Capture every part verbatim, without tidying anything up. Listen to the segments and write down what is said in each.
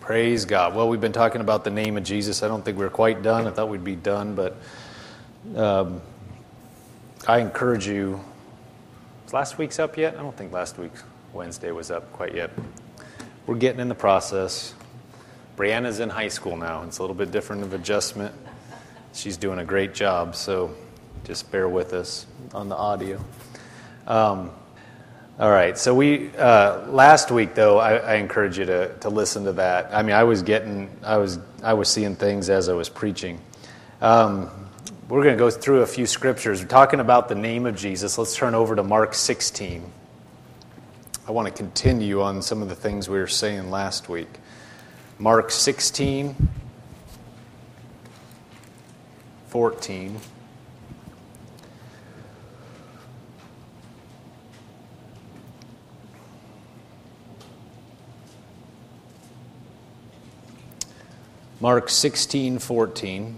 Praise God. Well, we've been talking about the name of Jesus. I don't think we're quite done. I thought we'd be done, but um, I encourage you. Is last week's up yet? I don't think last week's Wednesday was up quite yet. We're getting in the process. Brianna's in high school now. It's a little bit different of adjustment. She's doing a great job, so just bear with us on the audio. Um, all right, so we uh, last week though, I, I encourage you to to listen to that. I mean, I was getting, I was, I was seeing things as I was preaching. Um, we're going to go through a few scriptures. We're talking about the name of Jesus. Let's turn over to Mark sixteen. I want to continue on some of the things we were saying last week. Mark sixteen, fourteen. Mark sixteen, fourteen.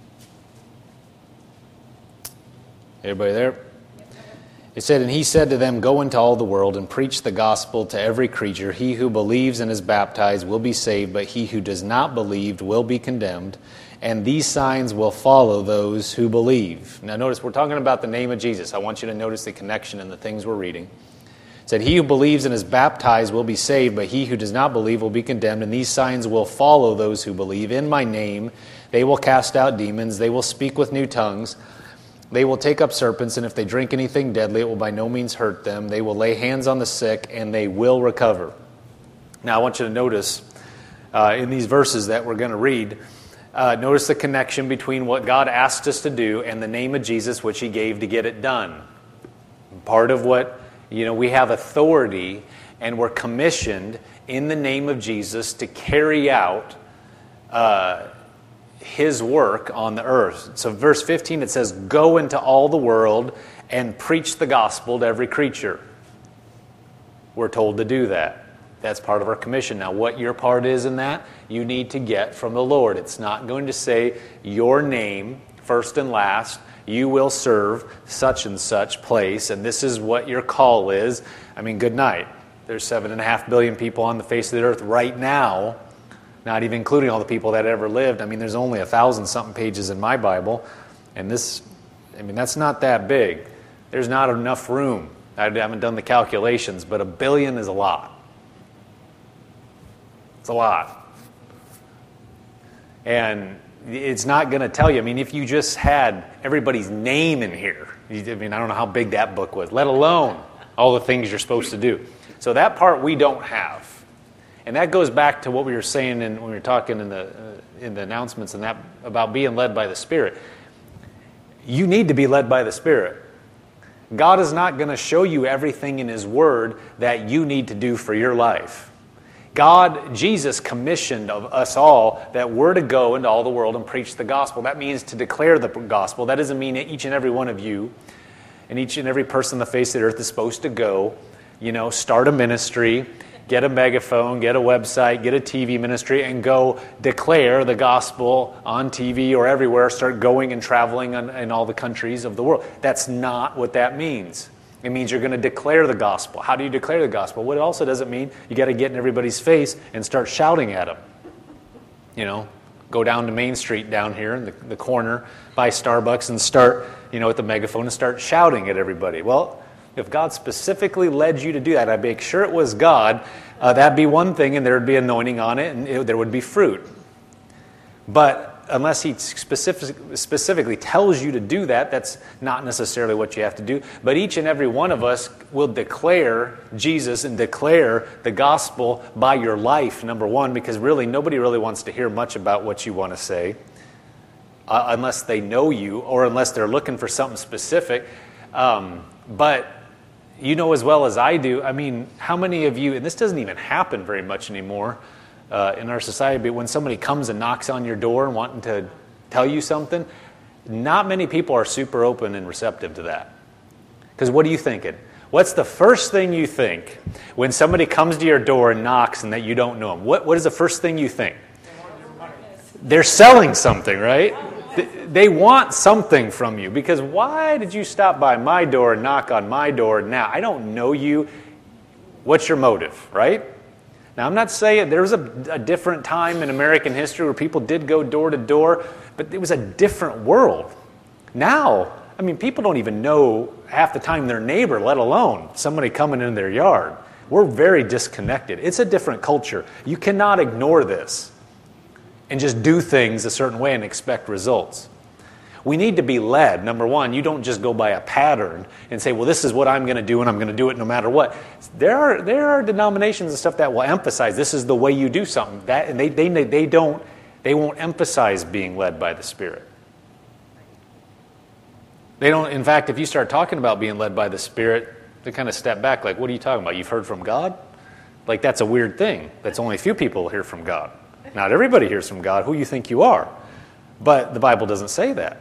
Everybody there? It said, "And he said to them, Go into all the world and preach the gospel to every creature. He who believes and is baptized will be saved, but he who does not believe will be condemned. And these signs will follow those who believe." Now notice, we're talking about the name of Jesus. I want you to notice the connection in the things we're reading. It said, "He who believes and is baptized will be saved, but he who does not believe will be condemned. And these signs will follow those who believe. In my name they will cast out demons. They will speak with new tongues. They will take up serpents, and if they drink anything deadly, it will by no means hurt them. They will lay hands on the sick, and they will recover." Now I want you to notice uh, in these verses that we're going to read, uh, notice the connection between what God asked us to do and the name of Jesus, which he gave to get it done. Part of what, you know, we have authority and we're commissioned in the name of Jesus to carry out uh, his work on the earth. So verse fifteen, it says, "Go into all the world and preach the gospel to every creature." We're told to do that. That's part of our commission. Now, what your part is in that, you need to get from the Lord. It's not going to say your name, first and last. You will serve such and such place, and this is what your call is. I mean, good night. There's seven and a half billion people on the face of the earth right now, not even including all the people that ever lived. I mean, there's only a thousand something pages in my Bible, and this, I mean, that's not that big. There's not enough room. I haven't done the calculations, but a billion is a lot. It's a lot. And it's not going to tell you. I mean, if you just had everybody's name in here, I mean, I don't know how big that book was, let alone all the things you're supposed to do. So that part we don't have. And that goes back to what we were saying in, when we were talking in the uh, in the announcements and that about being led by the Spirit. You need to be led by the Spirit. God is not going to show you everything in his word that you need to do for your life. God, Jesus commissioned of us all that we're to go into all the world and preach the gospel. That means to declare the gospel. That doesn't mean each and every one of you and each and every person on the face of the earth is supposed to go, you know, start a ministry, get a megaphone, get a website, get a T V ministry, and go declare the gospel on T V or everywhere, start going and traveling in, in all the countries of the world. That's not what that means. It means you're going to declare the gospel. How do you declare the gospel? What it also doesn't mean you got to get in everybody's face and start shouting at them. You know, go down to Main Street down here in the, the corner by Starbucks and start, you know, with the megaphone and start shouting at everybody. Well, if God specifically led you to do that, I'd make sure it was God, uh, that'd be one thing, and there would be anointing on it, and it, there would be fruit. But unless he specific, specifically tells you to do that, that's not necessarily what you have to do. But each and every one of us will declare Jesus and declare the gospel by your life, number one, because really nobody really wants to hear much about what you want to say uh, unless they know you or unless they're looking for something specific. Um, but you know as well as I do, I mean, how many of you, and this doesn't even happen very much anymore uh, in our society, but when somebody comes and knocks on your door and wanting to tell you something, not many people are super open and receptive to that. Because what are you thinking? What's the first thing you think when somebody comes to your door and knocks and that you don't know them? What, what is the first thing you think? They're selling something, right? They want something from you, because why did you stop by my door and knock on my door now? I don't know you. What's your motive, right? Now, I'm not saying there was a, a different time in American history where people did go door to door, but it was a different world. Now, I mean, people don't even know half the time their neighbor, let alone somebody coming in their yard. We're very disconnected. It's a different culture. You cannot ignore this and just do things a certain way and expect results. We need to be led. Number one, you don't just go by a pattern and say, well, this is what I'm going to do and I'm going to do it no matter what. There are there are denominations and stuff that will emphasize this is the way you do something. That and they they they don't they won't emphasize being led by the Spirit. They don't, in fact, if you start talking about being led by the Spirit, they kind of step back like, what are you talking about? You've heard from God? Like, that's a weird thing. That's only a few people hear from God. Not everybody hears from God. Who you think you are? But the Bible doesn't say that.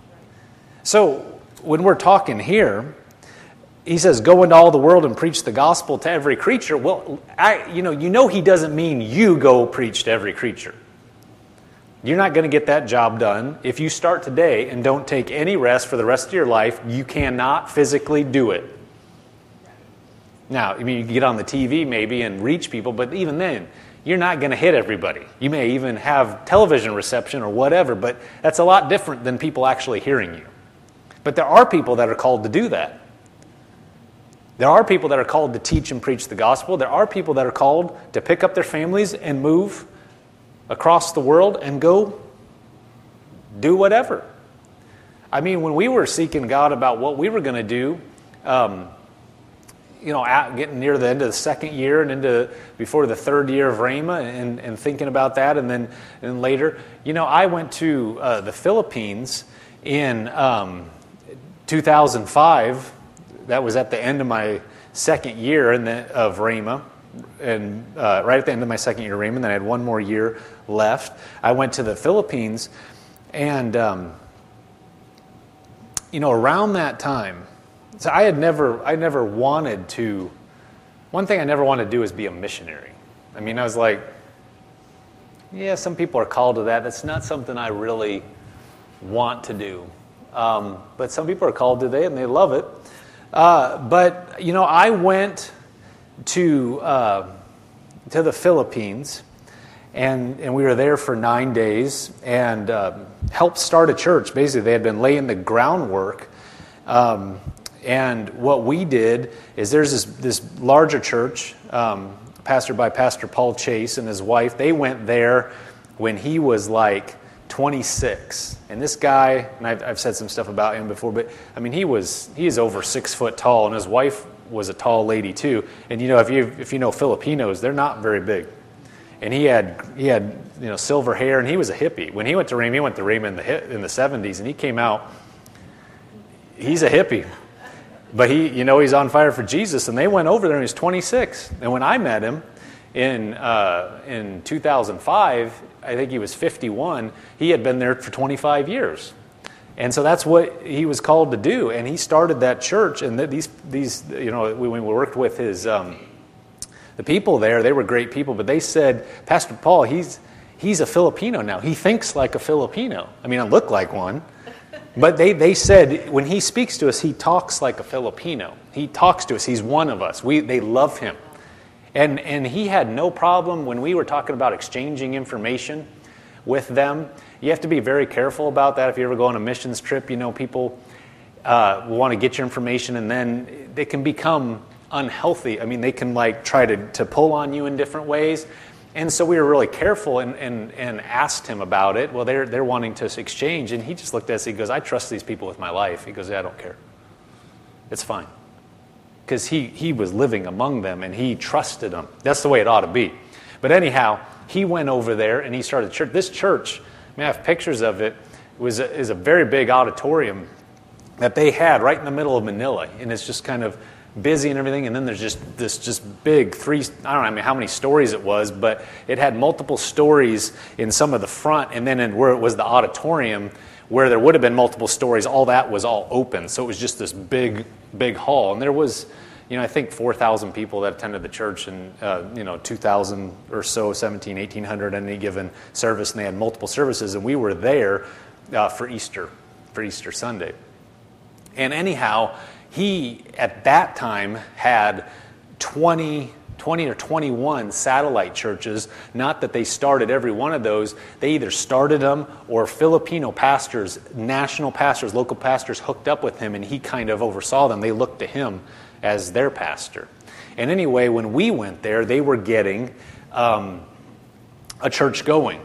So when we're talking here, he says, go into all the world and preach the gospel to every creature. Well, I, you know, you know he doesn't mean you go preach to every creature. You're not going to get that job done. If you start today and don't take any rest for the rest of your life, you cannot physically do it. Now, I mean, you can get on the T V maybe and reach people, but even then, you're not going to hit everybody. You may even have television reception or whatever, but that's a lot different than people actually hearing you. But there are people that are called to do that. There are people that are called to teach and preach the gospel. There are people that are called to pick up their families and move across the world and go do whatever. I mean, when we were seeking God about what we were going to do, um, you know, at, getting near the end of the second year and into before the third year of Rhema and, and thinking about that, and then and later, you know, I went to uh, the Philippines in um, two thousand five. That was at the end of my second year in the, of Rhema, and uh, right at the end of my second year of Rhema, and then I had one more year left. I went to the Philippines, and um, you know, around that time, so I had never, I never wanted to. One thing I never wanted to do is be a missionary. I mean, I was like, yeah, some people are called to that. That's not something I really want to do. Um, but some people are called to that, and they love it. Uh, but you know, I went to uh, to the Philippines, and and we were there for nine days and uh, helped start a church. Basically, they had been laying the groundwork. Um, and what we did is there's this this larger church, um, pastored by Pastor Paul Chase and his wife. They went there when he was like twenty-six, and this guy, and I've, I've said some stuff about him before, but I mean, he was he is over six foot tall, and his wife was a tall lady too. And you know, if you if you know Filipinos, they're not very big. And he had he had you know silver hair, and he was a hippie. When he went to Rhema, he went to Rhema in the in the seventies, and he came out. He's a hippie, but he you know he's on fire for Jesus. And they went over there, and he was twenty-six. And when I met him in uh, in two thousand five, I think he was fifty-one. He had been there for twenty-five years. And so that's what he was called to do. And he started that church. And these, these, you know, when we worked with his, um, the people there, they were great people. But they said, Pastor Paul, he's he's a Filipino now. He thinks like a Filipino. I mean, I look like one. But they, they said, when he speaks to us, he talks like a Filipino. He talks to us. He's one of us. We They love him. And and he had no problem when we were talking about exchanging information with them. You have to be very careful about that if you ever go on a missions trip. You know, people uh, want to get your information, and then they can become unhealthy. I mean, they can like try to, to pull on you in different ways. And so we were really careful and, and, and asked him about it. Well, they're they're wanting to exchange, and he just looked at us. He goes, "I trust these people with my life." He goes, "Yeah, I don't care. It's fine." Because he, he was living among them, and he trusted them. That's the way it ought to be. But anyhow, he went over there, and he started a church. This church, I mean, I have pictures of it, was a, is a very big auditorium that they had right in the middle of Manila. And it's just kind of busy and everything. And then there's just this just big three, I don't know I mean, how many stories it was, but it had multiple stories in some of the front. And then in where it was the auditorium, where there would have been multiple stories, all that was all open. So it was just this big, big hall. And there was, you know, I think four thousand people that attended the church, and, uh, you know, two thousand or so, seventeen, eighteen hundred in any given service. And they had multiple services. And we were there uh, for Easter, for Easter Sunday. And anyhow, he, at that time, had twenty, twenty or twenty-one satellite churches. Not that they started every one of those. They either started them or Filipino pastors, national pastors, local pastors hooked up with him, and he kind of oversaw them. They looked to him as their pastor. And anyway, when we went there, they were getting um, a church going.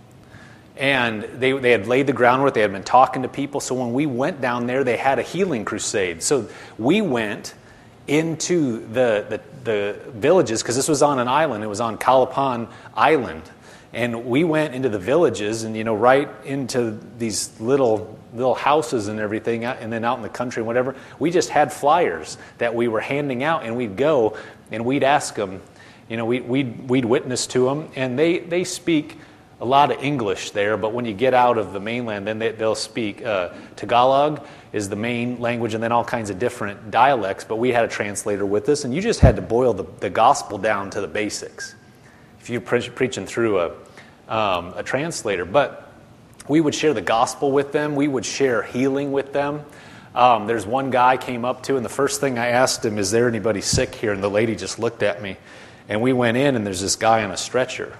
And they they had laid the groundwork. They had been talking to people. So when we went down there, they had a healing crusade. So we went into the the, the villages, because this was on an island. It was on Calapan Island. And we went into the villages and, you know, right into these little little houses and everything, and then out in the country and whatever. We just had flyers that we were handing out, and we'd go and we'd ask them, you know, we, we'd, we'd witness to them. And they, they speak a lot of English there, but when you get out of the mainland, then they, they'll speak uh, Tagalog is the main language, and then all kinds of different dialects. But we had a translator with us, and you just had to boil the, the gospel down to the basics if you're pre- preaching through a, um, a translator. But we would share the gospel with them. We would share healing with them. Um, there's one guy came up to, and the first thing I asked him, is there anybody sick here? And the lady just looked at me. And we went in, and there's this guy on a stretcher.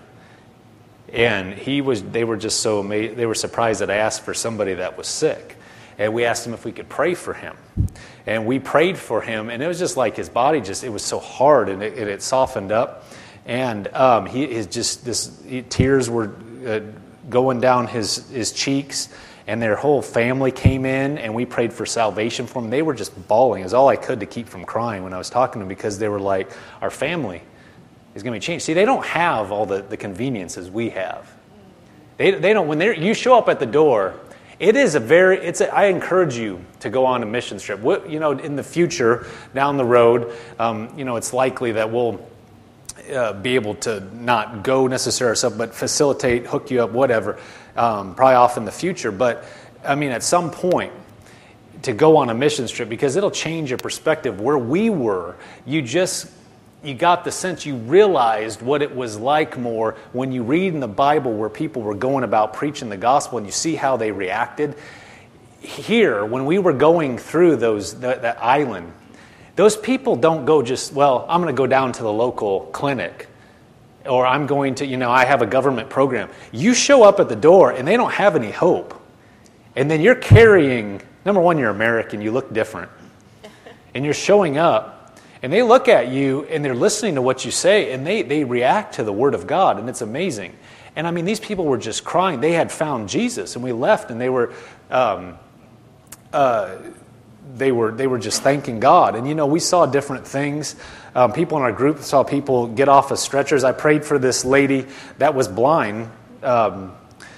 And he was. They were just so amazed. They were surprised that I asked for somebody that was sick. And we asked him if we could pray for him. And we prayed for him, and it was just like his body just, it was so hard, and it, it softened up. And um, he his just, this he, tears were uh, going down his, his cheeks, and their whole family came in, and we prayed for salvation for them. They were just bawling. It was all I could to keep from crying when I was talking to them, because they were like, our family is going to be changed. See, they don't have all the, the conveniences we have. They they don't, when they you show up at the door, it is a very, it's a, I encourage you to go on a mission trip. What, you know, in the future, down the road, um, you know, it's likely that we'll uh, be able to not go necessarily ourselves, but facilitate, hook you up, whatever, um, probably off in the future. But, I mean, at some point, to go on a mission trip, because it'll change your perspective. Where we were, you just... you got the sense, you realized what it was like more when you read in the Bible where people were going about preaching the gospel, and you see how they reacted. Here, when we were going through those that, that island, those people don't go just, well, I'm going to go down to the local clinic, or I'm going to, you know, I have a government program. You show up at the door, and they don't have any hope. And then you're carrying, number one, you're American, you look different. And you're showing up, and they look at you, and they're listening to what you say, and they, they react to the Word of God, and it's amazing. And I mean, these people were just crying. They had found Jesus, and we left, and they were, um, uh, they were, they were just thanking God. And you know, we saw different things. Um, people in our group saw people get off of stretchers. I prayed for this lady that was blind. Um,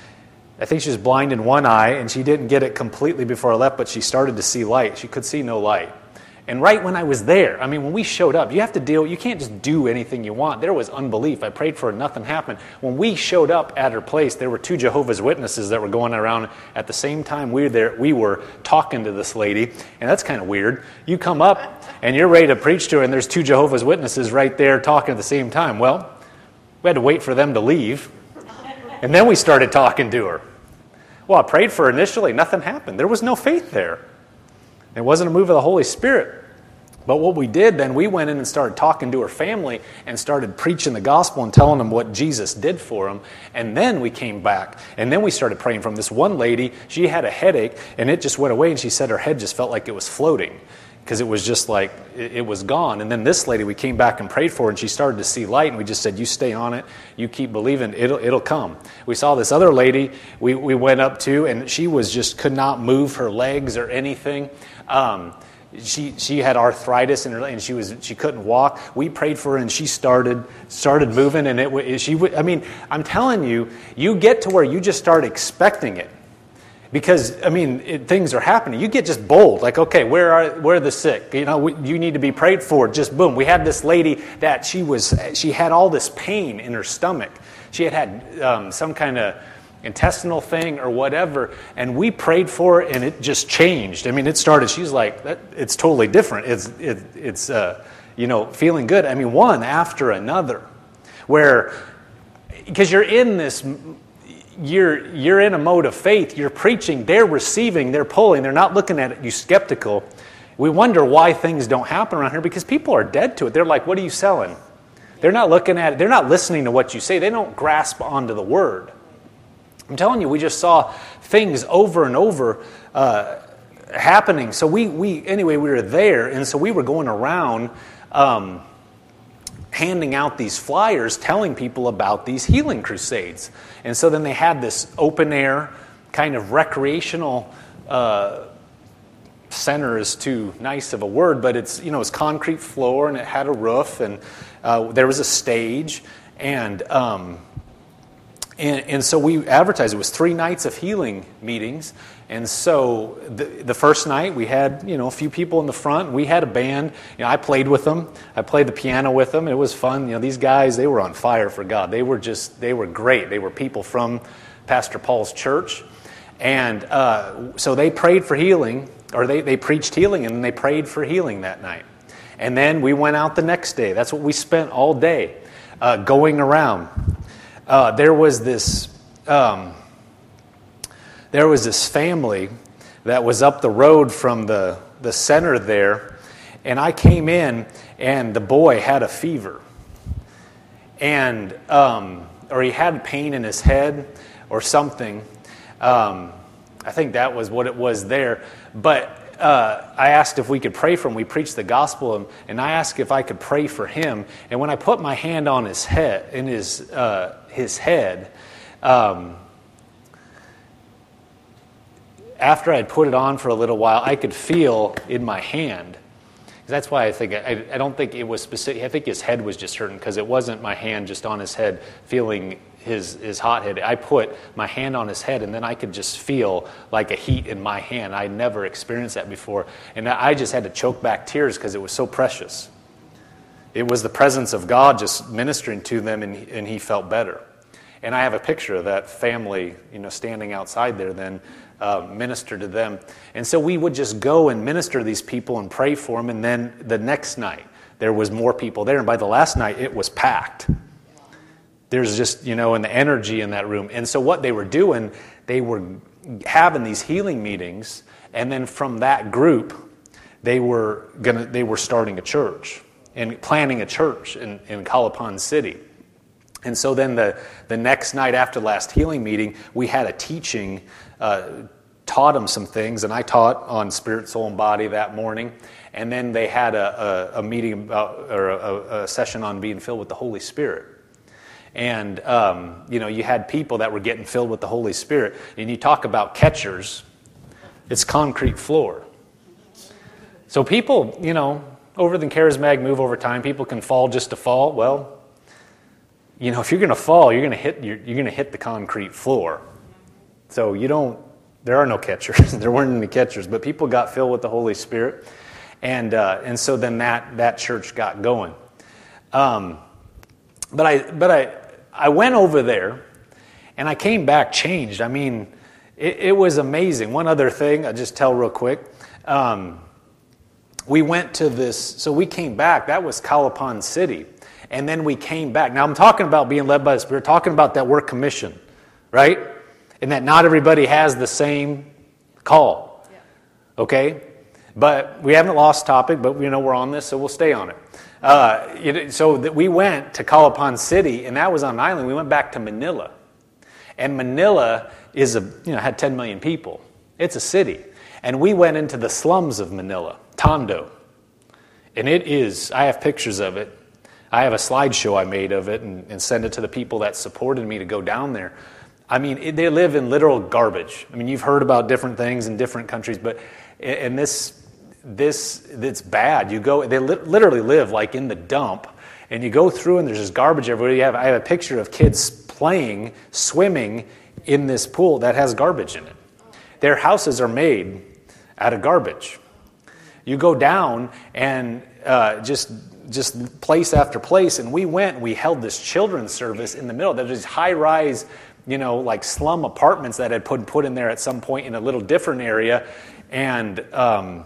I think she was blind in one eye, and she didn't get it completely before I left, but she started to see light. She could see no light. And right when I was there, I mean, when we showed up, you have to deal, you can't just do anything you want. There was unbelief. I prayed for her, nothing happened. When we showed up at her place, there were two Jehovah's Witnesses that were going around at the same time we were there. We were talking to this lady, and that's kind of weird. You come up, and you're ready to preach to her, and there's two Jehovah's Witnesses right there talking at the same time. Well, we had to wait for them to leave, and then we started talking to her. Well, I prayed for her initially. Nothing happened. There was no faith there. It wasn't a move of the Holy Spirit. But what we did then, we went in and started talking to her family and started preaching the gospel and telling them what Jesus did for them. And then we came back. And then we started praying for them. This one lady, she had a headache, and it just went away. And she said her head just felt like it was floating, because it was just like, it, it was gone. And then this lady, we came back and prayed for her, and she started to see light. And we just said, you stay on it. You keep believing. It'll, it'll come. We saw this other lady we, we went up to, and she was just could not move her legs or anything. Um, she she had arthritis in her, and she was she couldn't walk. We prayed for her, and she started started moving. And it she I mean, I'm telling you, you get to where you just start expecting it, because I mean it, things are happening. You get just bold, like, okay, where are where are the sick? You know, we, you need to be prayed for. Just boom. We had this lady that she was she had all this pain in her stomach. She had had um, some kind of intestinal thing or whatever, and we prayed for her, and it just changed. I mean, it started, she's like, that, it's totally different. It's, it, it's uh, you know, feeling good. I mean, one after another, where, because you're in this, you're, you're in a mode of faith, you're preaching, they're receiving, they're pulling, they're not looking at you skeptical. We wonder why things don't happen around here, because people are dead to it. They're like, what are you selling? They're not looking at it. They're not listening to what you say. They don't grasp onto the word. I'm telling you, we just saw things over and over uh, happening. So we, we, anyway, we were there, and so we were going around um, handing out these flyers, telling people about these healing crusades. And so then they had this open air kind of recreational uh, center is too nice of a word, but it's, you know, it's concrete floor, and it had a roof, and uh, there was a stage, and um, And, and so we advertised. It was three nights of healing meetings. And so the, the first night we had, you know, a few people in the front. We had a band. You know, I played with them. I played the piano with them. It was fun. You know, these guys, they were on fire for God. They were just, they were great. They were people from Pastor Paul's church. And uh, so they prayed for healing, or they, they preached healing, and then they prayed for healing that night. And then we went out the next day. That's what we spent all day uh, going around. Uh, there was this um, there was this family that was up the road from the, the center there, and I came in, and the boy had a fever, and um, or he had pain in his head or something. Um, I think that was what it was there. But uh, I asked if we could pray for him. We preached the gospel, and, and I asked if I could pray for him. And when I put my hand on his head, in his uh, his head, um, after I'd put it on for a little while, I could feel in my hand. That's why I think I, I don't think it was specific. I think his head was just hurting, because it wasn't my hand just on his head feeling his his hot head. I put my hand on his head, and then I could just feel like a heat in my hand. I never experienced that before, and I just had to choke back tears because it was so precious. It was the presence of God just ministering to them, and and he felt better. And I have a picture of that family, you know, standing outside there then. Uh, minister to them. And so we would just go and minister to these people and pray for them, and then the next night there was more people there, and by the last night it was packed. There's just, you know, and the energy in that room. And so what they were doing, they were having these healing meetings, and then from that group they were gonna they were starting a church and planning a church in, in Calapan City. And so then the, the next night after the last healing meeting, we had a teaching, uh, taught them some things, and I taught on spirit, soul, and body that morning. And then they had a, a, a meeting about, or a, a session on being filled with the Holy Spirit. And, um, you know, you had people that were getting filled with the Holy Spirit. And you talk about catchers, it's concrete floor. So people, you know, over the charismatic move over time, people can fall just to fall. Well, you know, if you're going to fall, you're going to hit you're, you're going to hit the concrete floor. So you don't. There are no catchers. There weren't any catchers, but people got filled with the Holy Spirit, and uh, and so then that that church got going. Um, but I but I I went over there, and I came back changed. I mean, it, it was amazing. One other thing I'll just tell real quick. Um, we went to this. So we came back. That was Calapan City. And then we came back. Now I'm talking about being led by the Spirit, talking about that work commission, right? And that not everybody has the same call, okay? But we haven't lost topic, but you know we're on this, so we'll stay on it. Uh, you know, so that we went to Calapan City, and that was on an island. We went back to Manila, and Manila is a you know had ten million people. It's a city, and we went into the slums of Manila, Tondo, and it is. I have pictures of it. I have a slideshow I made of it and, and send it to the people that supported me to go down there. I mean, it, they live in literal garbage. I mean, you've heard about different things in different countries, but and this this it's bad. You go, they li- literally live like in the dump, and you go through and there's just garbage everywhere. You have I have a picture of kids playing, swimming in this pool that has garbage in it. Their houses are made out of garbage. You go down and uh, just. just place after place, and we went and we held this children's service in the middle. There's these high-rise, you know, like slum apartments that had put put in there at some point in a little different area, and um,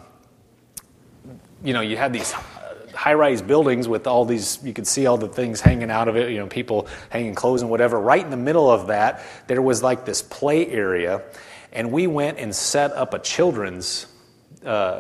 you know, you had these high-rise buildings with all these, you could see all the things hanging out of it, you know, people hanging clothes and whatever. Right in the middle of that, there was like this play area, and we went and set up a children's uh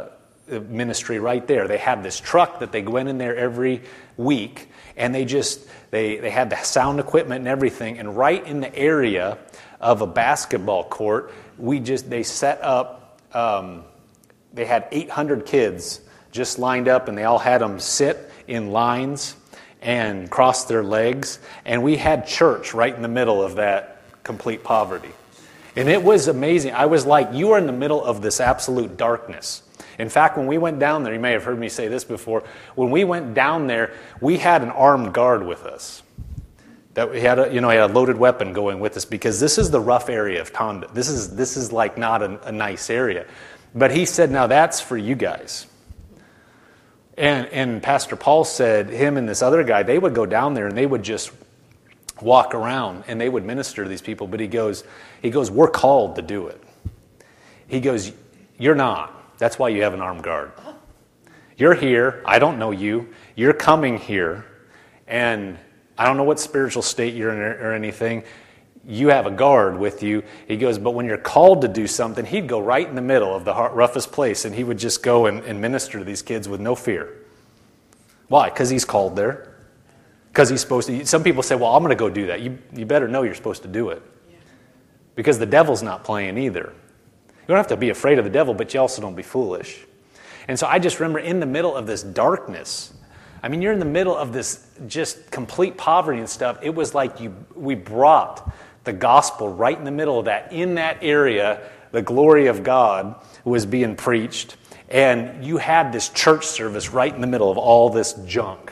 ministry right there. They had this truck that they went in there every week, and they just they they had the sound equipment and everything. And right in the area of a basketball court, we just they set up. Um, they had eight hundred kids just lined up, and they all had them sit in lines and cross their legs. And we had church right in the middle of that complete poverty. And it was amazing. I was like, you are in the middle of this absolute darkness. In fact, when we went down there, you may have heard me say this before, when we went down there, we had an armed guard with us. That we had a, you know, had a loaded weapon going with us, because this is the rough area of Tonda. This is this is like not a, a nice area. But he said, now that's for you guys. And and Pastor Paul said, him and this other guy, they would go down there and they would just walk around and they would minister to these people. But he goes, he goes, we're called to do it. He goes, you're not. That's why you have an armed guard. You're here. I don't know you. You're coming here. And I don't know what spiritual state you're in or anything. You have a guard with you. He goes, but when you're called to do something, he'd go right in the middle of the roughest place, and he would just go and, and minister to these kids with no fear. Why? Because he's called there. Because he's supposed to. Some people say, well, I'm going to go do that. You, you better know you're supposed to do it. Because the devil's not playing either. You don't have to be afraid of the devil, but you also don't be foolish. And so I just remember in the middle of this darkness, I mean, you're in the middle of this just complete poverty and stuff. It was like you we brought the gospel right in the middle of that. In that area, the glory of God was being preached. And you had this church service right in the middle of all this junk.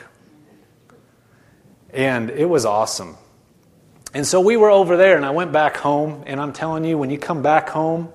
And it was awesome. And so we were over there, and I went back home. And I'm telling you, when you come back home,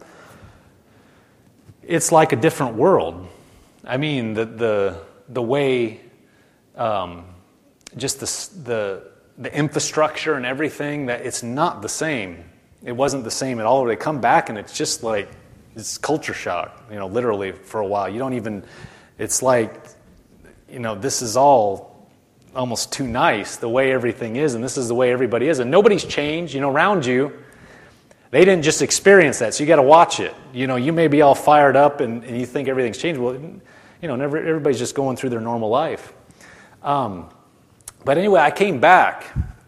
it's like a different world. I mean, the the the way, um, just the the the infrastructure and everything, that it's not the same. It wasn't the same at all. They come back and it's just like, it's culture shock, you know, literally for a while. You don't even, it's like, you know, this is all almost too nice, the way everything is, and this is the way everybody is. And nobody's changed, you know, around you. They didn't just experience that, so you got to watch it. You know, you may be all fired up and, and you think everything's changed. Well, you know, never, everybody's just going through their normal life. Um, but anyway, I came back,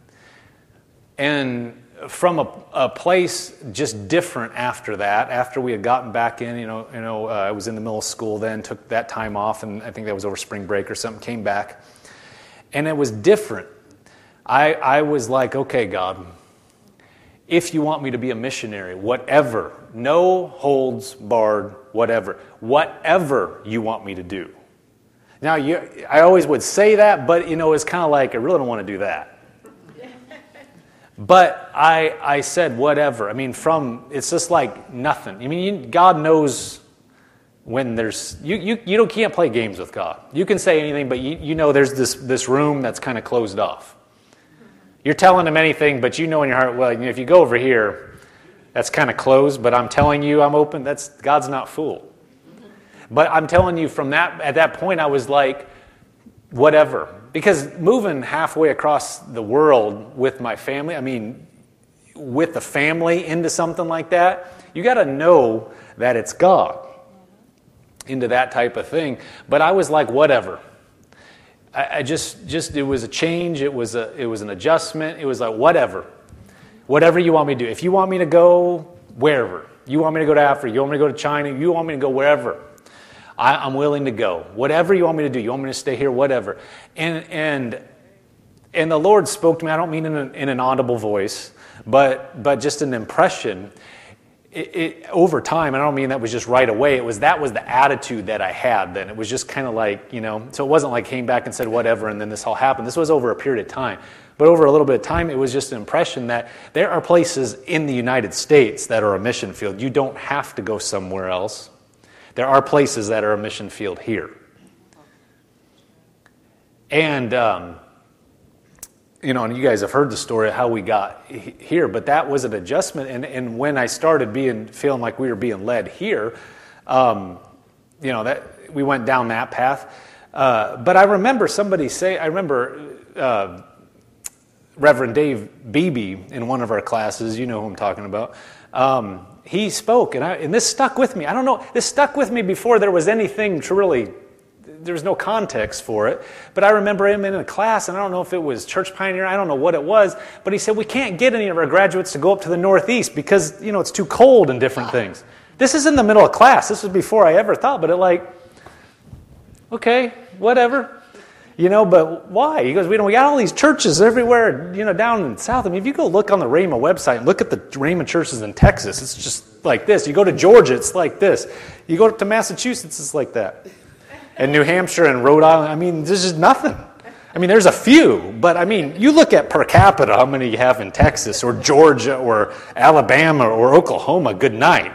and from a, a place just different after that, after we had gotten back in, you know, you know, uh, I was in the middle of school then, took that time off, and I think that was over spring break or something, came back, and it was different. I, I was like, okay, God, if you want me to be a missionary, whatever, no holds barred, whatever, whatever you want me to do. Now, you, I always would say that, but, you know, it's kind of like, I really don't want to do that. But I I said, whatever. I mean, from, it's just like nothing. I mean, you, God knows when there's, you, you, you don't, can't play games with God. You can say anything, but you, you know there's this, this room that's kind of closed off. You're telling him anything, but you know in your heart, well, you know, if you go over here, that's kind of closed, but I'm telling you I'm open. That's, God's not fool. But I'm telling you, from that, at that point, I was like, whatever. Because moving halfway across the world with my family, I mean, with the family into something like that, you got to know that it's God into that type of thing. But I was like, whatever. I, I just, just, it was a change. It was a, it was an adjustment. It was like, whatever. Whatever you want me to do. If you want me to go wherever, you want me to go to Africa, you want me to go to China, you want me to go wherever, I, I'm willing to go. Whatever you want me to do. You want me to stay here, whatever. And and and the Lord spoke to me, I don't mean in, a, in an audible voice, but but just an impression. It, it, over time, and I don't mean that was just right away, it was that was the attitude that I had then. It was just kind of like, you know, so it wasn't like came back and said whatever and then this all happened. This was over a period of time. But over a little bit of time, it was just an impression that there are places in the United States that are a mission field. You don't have to go somewhere else. There are places that are a mission field here. And, um, you know, and you guys have heard the story of how we got here, but that was an adjustment. And, and when I started being feeling like we were being led here, um, you know, that we went down that path. Uh, but I remember somebody say, I remember uh, Reverend Dave Beebe in one of our classes, you know who I'm talking about, um, he spoke, and, I, and this stuck with me. I don't know, this stuck with me before there was anything to really, there was no context for it. But I remember him in a class, and I don't know if it was Church Pioneer, I don't know what it was, but he said, we can't get any of our graduates to go up to the Northeast because, you know, it's too cold and different things. This is in the middle of class. This was before I ever thought, but it like, okay, whatever. You know, but why? He goes, we, know, we got all these churches everywhere, you know, down in the South. I mean, if you go look on the Rhema website and look at the Rhema churches in Texas, it's just like this. You go to Georgia, it's like this. You go to Massachusetts, it's like that. And New Hampshire and Rhode Island, I mean, there's just nothing. I mean, there's a few, but I mean, you look at per capita, how many you have in Texas or Georgia or Alabama or Oklahoma, good night.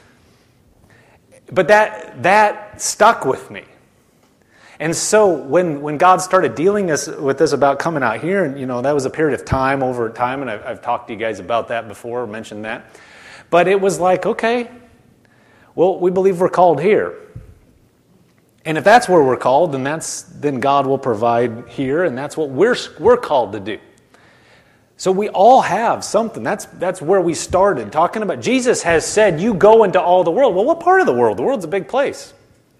But that that stuck with me. And so when, when God started dealing us with this about coming out here, and you know, that was a period of time over time, and I've, I've talked to you guys about that before, mentioned that. But it was like, okay, well, we believe we're called here. And if that's where we're called, then that's then God will provide here, and that's what we're we're called to do. So we all have something. That's that's where we started talking about. Jesus has said, you go into all the world. Well, what part of the world? The world's a big place.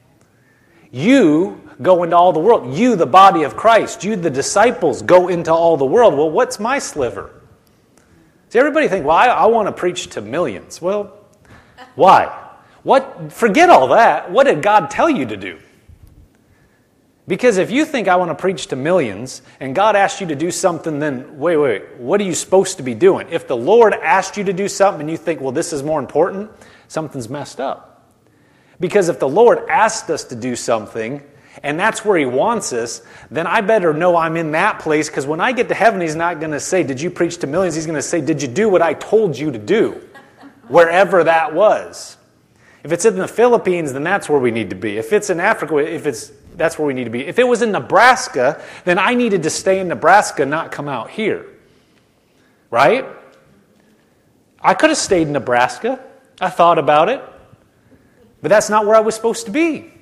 You go into all the world. You, the body of Christ. You, the disciples, go into all the world. Well, what's my sliver? See, everybody think, well, I, I want to preach to millions. Well, why? What? Forget all that. What did God tell you to do? Because if you think I want to preach to millions, and God asked you to do something, then wait, wait, what are you supposed to be doing? If the Lord asked you to do something and you think, well, this is more important, something's messed up. Because if the Lord asked us to do something, and that's where He wants us, then I better know I'm in that place, because when I get to heaven, He's not going to say, did you preach to millions? He's going to say, did you do what I told you to do? Wherever that was. If it's in the Philippines, then that's where we need to be. If it's in Africa, if it's that's where we need to be. If it was in Nebraska, then I needed to stay in Nebraska, not come out here. Right? I could have stayed in Nebraska. I thought about it. But that's not where I was supposed to be.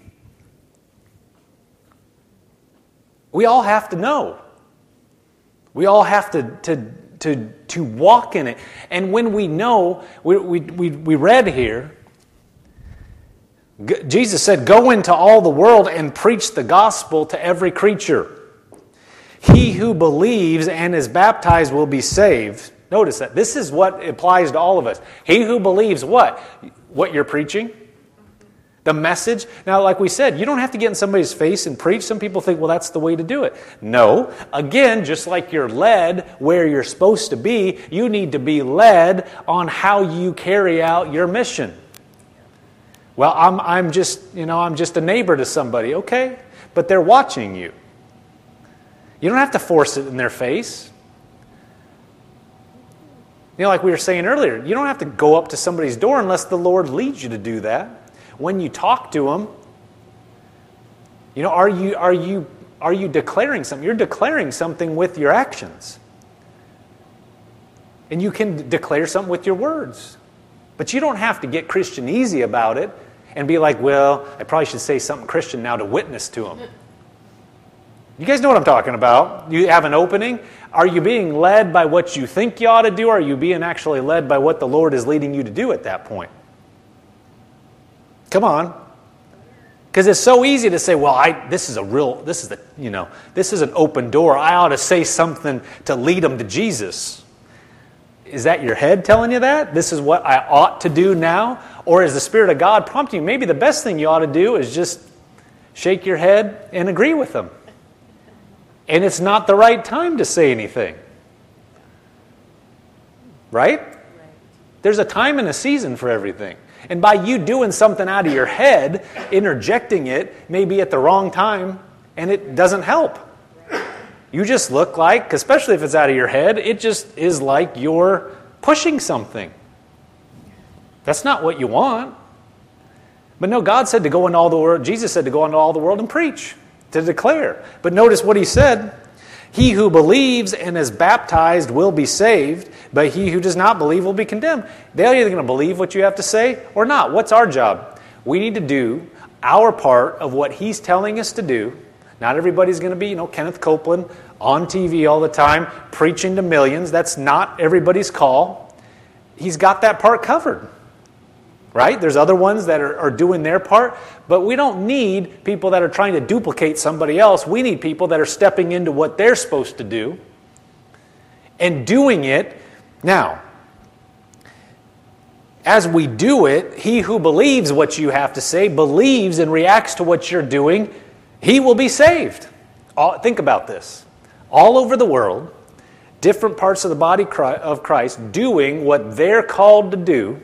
We all have to know. We all have to, to, to, to walk in it. And when we know, we, we, we, we read here, Jesus said, go into all the world and preach the gospel to every creature. He who believes and is baptized will be saved. Notice that. This is what applies to all of us. He who believes what? What you're preaching? The message. Now, like we said, you don't have to get in somebody's face and preach. Some people think, well, that's the way to do it. No. Again, just like you're led where you're supposed to be, you need to be led on how you carry out your mission. Well, I'm I'm just, you know, I'm just a neighbor to somebody. Okay, but they're watching you. You don't have to force it in their face. You know, like we were saying earlier, you don't have to go up to somebody's door unless the Lord leads you to do that. When you talk to them, you know, are you are you are you declaring something? You're declaring something with your actions. And you can declare something with your words. But you don't have to get Christianese about it and be like, well, I probably should say something Christian now to witness to them. You guys know what I'm talking about. You have an opening. Are you being led by what you think you ought to do, or are you being actually led by what the Lord is leading you to do at that point? Come on. Because it's so easy to say, well, I this is a real, this is the, you know, this is an open door. I ought to say something to lead them to Jesus. Is that your head telling you that? This is what I ought to do now? Or is the Spirit of God prompting you? Maybe the best thing you ought to do is just shake your head and agree with them. And it's not the right time to say anything. Right? Right. There's a time and a season for everything. And by you doing something out of your head, interjecting it, may be at the wrong time, and it doesn't help. You just look like, especially if it's out of your head, it just is like you're pushing something. That's not what you want. But no, God said to go into all the world, Jesus said to go into all the world and preach, to declare. But notice what He said. He who believes and is baptized will be saved, but he who does not believe will be condemned. They're either going to believe what you have to say or not. What's our job? We need to do our part of what He's telling us to do. Not everybody's going to be, you know, Kenneth Copeland on T V all the time, preaching to millions. That's not everybody's call. He's got that part covered. Right? There's other ones that are, are doing their part, but we don't need people that are trying to duplicate somebody else. We need people that are stepping into what they're supposed to do and doing it. Now, as we do it, he who believes what you have to say, believes and reacts to what you're doing, he will be saved. All, think about this. All over the world, different parts of the body of Christ doing what they're called to do,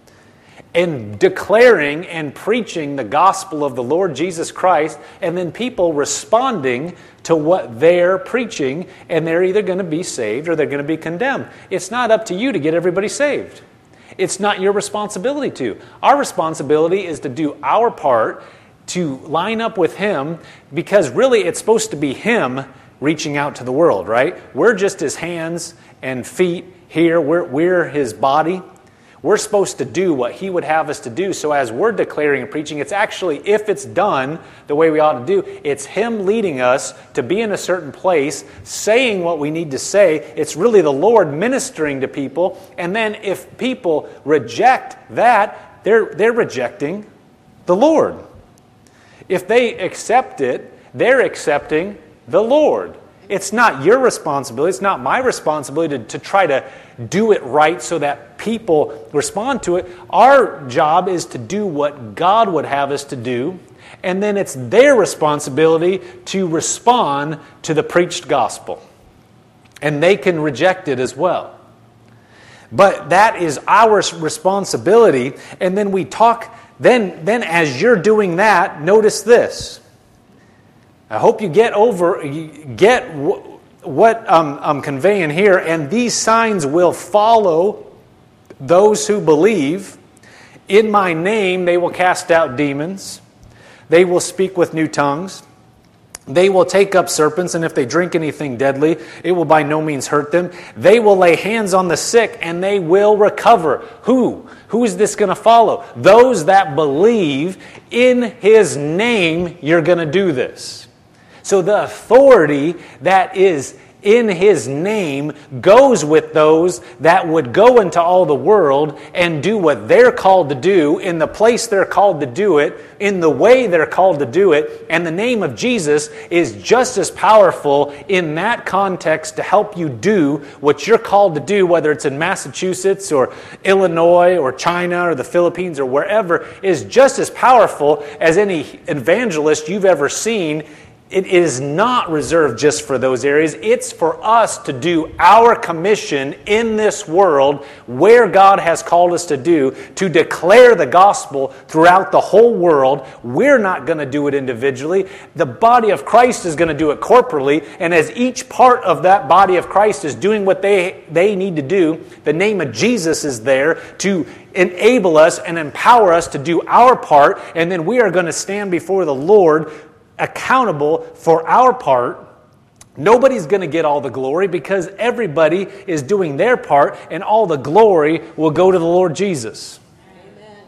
and declaring and preaching the gospel of the Lord Jesus Christ, and then people responding to what they're preaching, and they're either going to be saved or they're going to be condemned. It's not up to you to get everybody saved. It's not your responsibility to. Our responsibility is to do our part to line up with Him, because really it's supposed to be Him reaching out to the world, right? We're just His hands and feet here. We're, we're His body. We're supposed to do what He would have us to do. So as we're declaring and preaching, it's actually, if it's done the way we ought to do, it's Him leading us to be in a certain place, saying what we need to say. It's really the Lord ministering to people. And then if people reject that, they're, they're rejecting the Lord. If they accept it, they're accepting the Lord. It's not your responsibility. It's not my responsibility to, to try to do it right so that people respond to it. Our job is to do what God would have us to do, and then it's their responsibility to respond to the preached gospel. And they can reject it as well. But that is our responsibility. And then we talk, then, then as you're doing that, notice this. I hope you get over, you get w- what um, I'm conveying here. And these signs will follow those who believe. In my name they will cast out demons. They will speak with new tongues. They will take up serpents, and if they drink anything deadly, it will by no means hurt them. They will lay hands on the sick, and they will recover. Who? Who is this going to follow? Those that believe in His name, you're going to do this. So the authority that is in His name goes with those that would go into all the world and do what they're called to do, in the place they're called to do it, in the way they're called to do it. And the name of Jesus is just as powerful in that context to help you do what you're called to do, whether it's in Massachusetts or Illinois or China or the Philippines or wherever, is just as powerful as any evangelist you've ever seen. It is not reserved just for those areas. It's for us to do our commission in this world where God has called us to do, to declare the gospel throughout the whole world. We're not going to do it individually. The body of Christ is going to do it corporately. And as each part of that body of Christ is doing what they, they need to do, the name of Jesus is there to enable us and empower us to do our part. And then we are going to stand before the Lord accountable for our part. Nobody's going to get all the glory because everybody is doing their part, and all the glory will go to the Lord Jesus. Amen.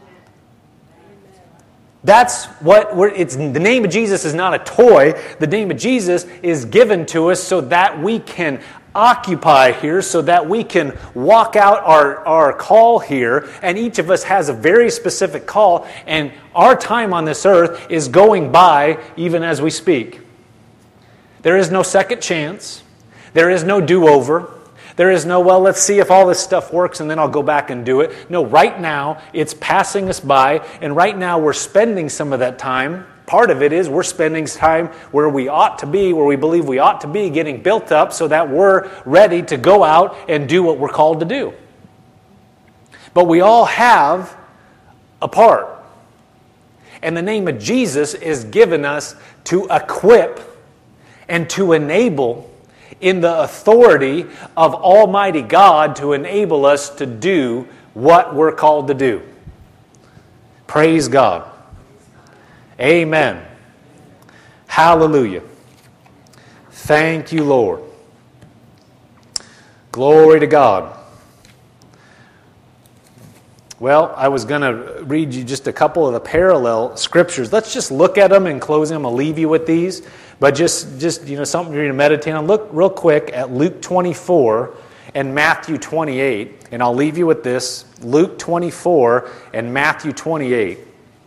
That's what we're, it's, the name of Jesus is not a toy. The name of Jesus is given to us so that we can occupy here, so that we can walk out our, our call here. And each of us has a very specific call, and our time on this earth is going by even as we speak. There is no second chance. There is no do-over. There is no, well, let's see if all this stuff works and then I'll go back and do it. No, right now it's passing us by, and right now we're spending some of that time. Part of it is we're spending time where we ought to be, where we believe we ought to be, getting built up so that we're ready to go out and do what we're called to do. But we all have a part. And the name of Jesus is given us to equip and to enable in the authority of Almighty God to enable us to do what we're called to do. Praise God. Amen. Hallelujah. Thank you, Lord. Glory to God. Well, I was going to read you just a couple of the parallel scriptures. Let's just look at them in closing. I'm going to leave you with these. But just, just you know, something for you to meditate on. Look real quick at Luke twenty-four and Matthew twenty-eight. And I'll leave you with this. Luke twenty-four and Matthew twenty-eight.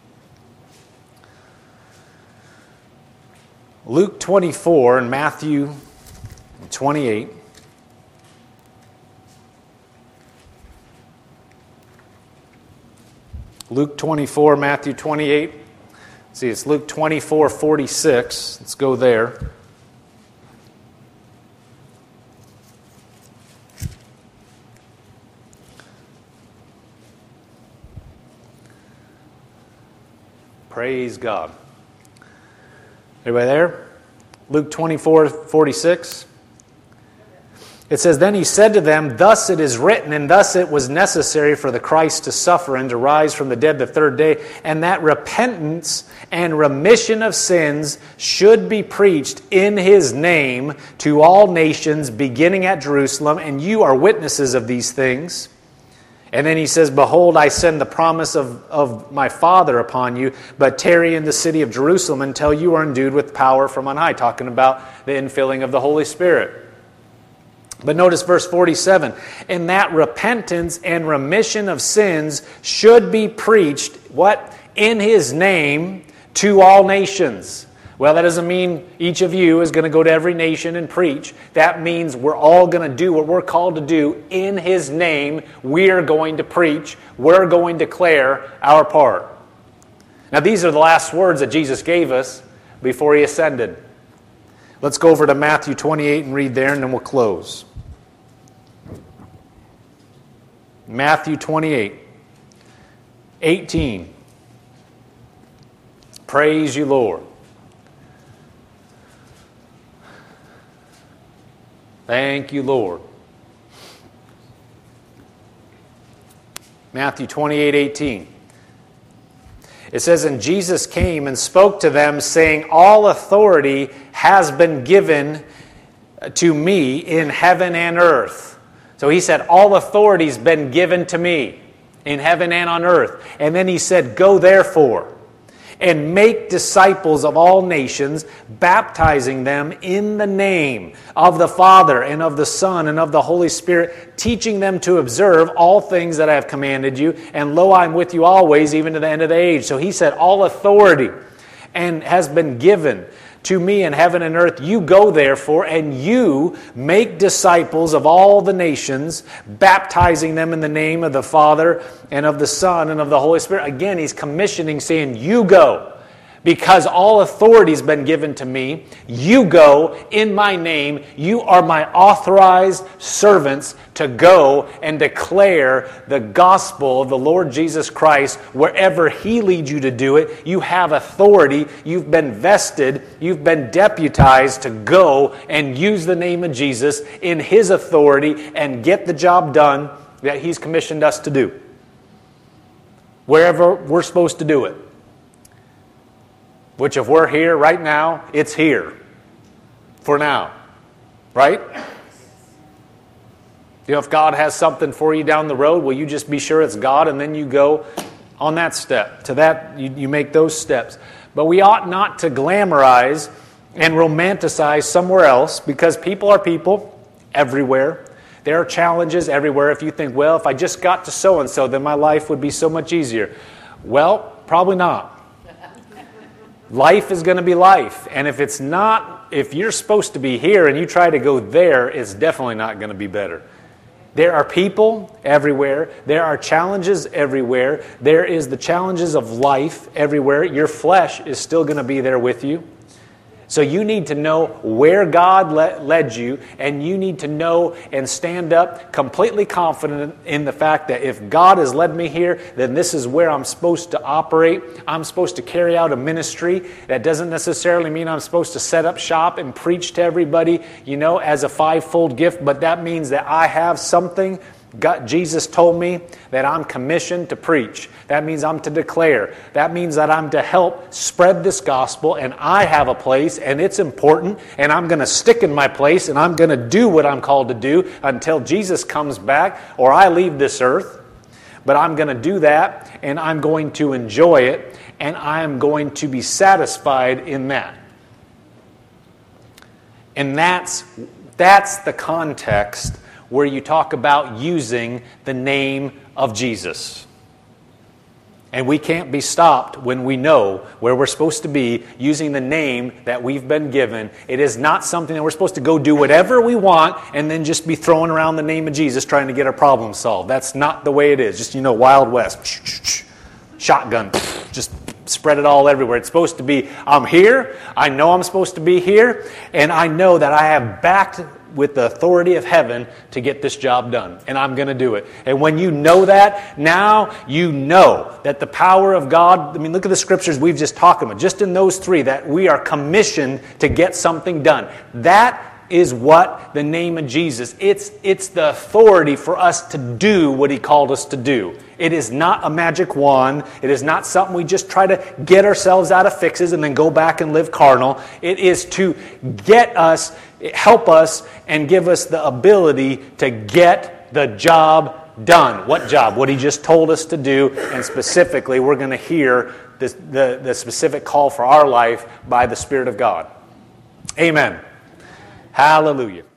Luke twenty-four and Matthew twenty-eight. Luke twenty-four, Matthew twenty-eight. See, it's Luke twenty-four, forty-six. Let's go there. Praise God. Everybody there? Luke twenty-four, forty-six. It says, "Then he said to them, Thus it is written, and thus it was necessary for the Christ to suffer and to rise from the dead the third day, and that repentance and remission of sins should be preached in his name to all nations, beginning at Jerusalem, and you are witnesses of these things." And then he says, "Behold, I send the promise of, of my Father upon you, but tarry in the city of Jerusalem until you are endued with power from on high," talking about the infilling of the Holy Spirit. But notice verse forty-seven, "And that repentance and remission of sins should be preached," what? "In his name to all nations." Well, that doesn't mean each of you is going to go to every nation and preach. That means we're all going to do what we're called to do in his name. We're going to preach. We're going to declare our part. Now, these are the last words that Jesus gave us before he ascended. Let's go over to Matthew twenty-eight and read there, and then we'll close. Matthew twenty-eight, eighteen. Praise you, Lord. Thank you, Lord. Matthew twenty-eight, eighteen. It says, "And Jesus came and spoke to them, saying, All authority has been given to me in heaven and earth." So he said, all authority's been given to me in heaven and on earth. And then he said, "Go therefore and make disciples of all nations, baptizing them in the name of the Father and of the Son and of the Holy Spirit, teaching them to observe all things that I have commanded you. And lo, I am with you always, even to the end of the age." So he said, all authority and has been given to me in heaven and earth. You go therefore and you make disciples of all the nations, baptizing them in the name of the Father and of the Son and of the Holy Spirit. Again, he's commissioning, saying, you go. Because all authority has been given to me, you go in my name. You are my authorized servants to go and declare the gospel of the Lord Jesus Christ wherever he leads you to do it. You have authority. You've been vested. You've been deputized to go and use the name of Jesus in his authority and get the job done that he's commissioned us to do. Wherever we're supposed to do it. Which if we're here right now, it's here. For now. Right? You know, if God has something for you down the road, will you just be sure it's God and then you go on that step? To that, you, you make those steps. But we ought not to glamorize and romanticize somewhere else, because people are people everywhere. There are challenges everywhere. If you think, well, if I just got to so-and-so, then my life would be so much easier. Well, probably not. Life is going to be life. And if it's not, if you're supposed to be here and you try to go there, it's definitely not going to be better. There are people everywhere. There are challenges everywhere. There is the challenges of life everywhere. Your flesh is still going to be there with you. So you need to know where God le- led you, and you need to know and stand up completely confident in the fact that if God has led me here, then this is where I'm supposed to operate. I'm supposed to carry out a ministry. That doesn't necessarily mean I'm supposed to set up shop and preach to everybody, you know, as a fivefold gift, but that means that I have something. God, Jesus told me that I'm commissioned to preach. That means I'm to declare. That means that I'm to help spread this gospel, and I have a place, and it's important, and I'm going to stick in my place, and I'm going to do what I'm called to do until Jesus comes back or I leave this earth. but I'm going to do that, and I'm going to enjoy it, and I'm going to be satisfied in that. And that's, that's the context where you talk about using the name of Jesus. And we can't be stopped when we know where we're supposed to be using the name that we've been given. It is not something that we're supposed to go do whatever we want and then just be throwing around the name of Jesus trying to get our problem solved. That's not the way it is. Just, you know, Wild West. Shotgun. Just spread it all everywhere. It's supposed to be, I'm here. I know I'm supposed to be here. And I know that I have backed with the authority of heaven to get this job done. And I'm going to do it. And when you know that, now you know that the power of God, I mean, look at the scriptures we've just talked about. Just in those three, that we are commissioned to get something done. That is what the name of Jesus, it's, it's the authority for us to do what He called us to do. It is not a magic wand. It is not something we just try to get ourselves out of fixes and then go back and live carnal. It is to get us, help us, and give us the ability to get the job done. What job? What He just told us to do. And specifically, we're going to hear this, the, the specific call for our life by the Spirit of God. Amen. Hallelujah.